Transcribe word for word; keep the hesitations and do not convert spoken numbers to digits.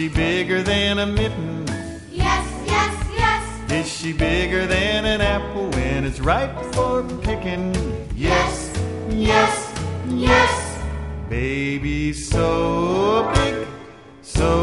she bigger than a mitten? Yes, yes, yes. Is she bigger than an apple when it's ripe for picking? Yes, yes, yes. Baby so big, so